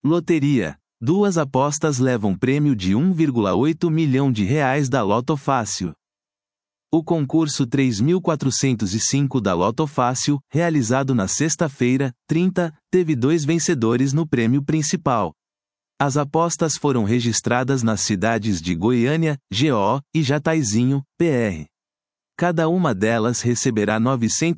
Loteria. 2 apostas levam prêmio de R$ 1,8 milhão da Loto Fácil. O concurso 3405 da Loto Fácil, realizado na sexta-feira, 30, teve 2 vencedores no prêmio principal. As apostas foram registradas nas cidades de Goiânia, GO, e Jataizinho, PR. Cada uma delas receberá R$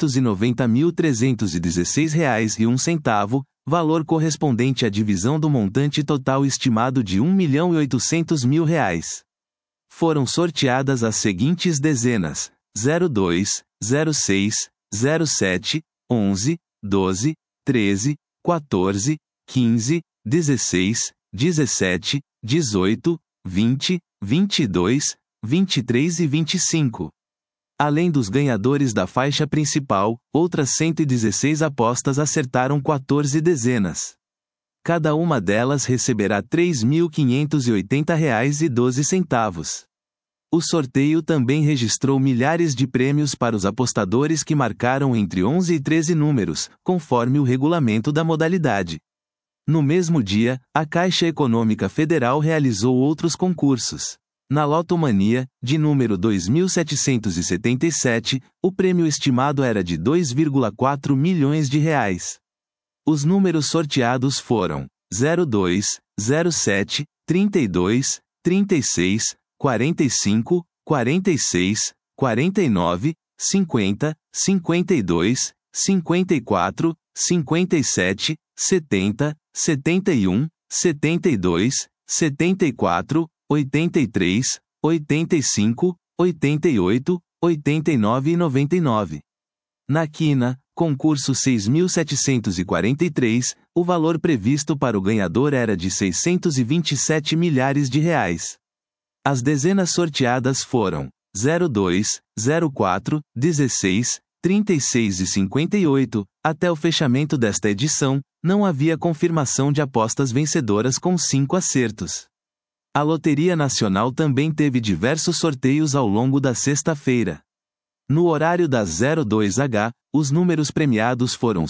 990.316,01, valor correspondente à divisão do montante total estimado de R$ 1.800.000. Foram sorteadas as seguintes dezenas: 02, 06, 07, 11, 12, 13, 14, 15, 16, 17, 18, 20, 22, 23 e 25. Além dos ganhadores da faixa principal, outras 116 apostas acertaram 14 dezenas. Cada uma delas receberá R$ 3.580,12. O sorteio também registrou milhares de prêmios para os apostadores que marcaram entre 11 e 13 números, conforme o regulamento da modalidade. No mesmo dia, a Caixa Econômica Federal realizou outros concursos. Na Lotomania, de número 2777, o prêmio estimado era de R$ 2,4 milhões. Os números sorteados foram 02, 07, 32, 36, 45, 46, 49, 50, 52, 54, 57, 70, 71, 72, 74, 83, 85, 88, 89 e 99. Na quina, concurso 6.743, o valor previsto para o ganhador era de R$ 627 milhares. As dezenas sorteadas foram 02, 04, 16, 36 e 58. Até o fechamento desta edição, não havia confirmação de apostas vencedoras com 5 acertos. A Loteria Nacional também teve diversos sorteios ao longo da sexta-feira. No horário das 02h, os números premiados foram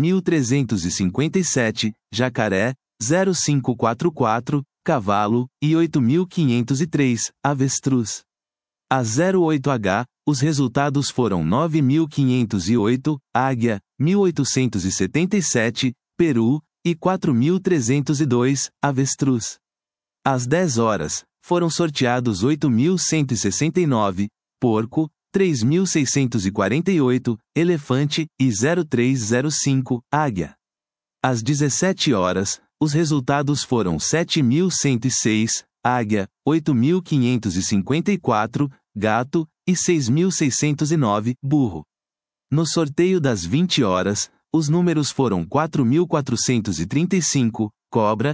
6.357, Jacaré, 0544, Cavalo, e 8.503, Avestruz. Às 08h, os resultados foram 9.508, Águia, 1.877, Peru, e 4.302, Avestruz. Às 10 horas, foram sorteados 8.169, Porco, 3.648, Elefante, e 0305, Águia. Às 17 horas, os resultados foram 7.106, Águia, 8.554, Gato, e 6.609, Burro. No sorteio das 20 horas, os números foram 4.435, Cobra,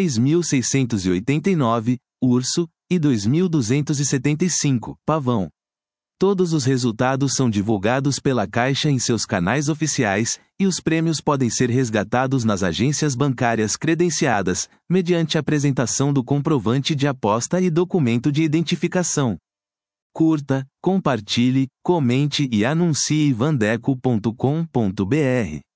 3.689, Urso, e 2.275, Pavão. Todos os resultados são divulgados pela Caixa em seus canais oficiais, e os prêmios podem ser resgatados nas agências bancárias credenciadas, mediante apresentação do comprovante de aposta e documento de identificação. Curta, compartilhe, comente e anuncie vandeco.com.br.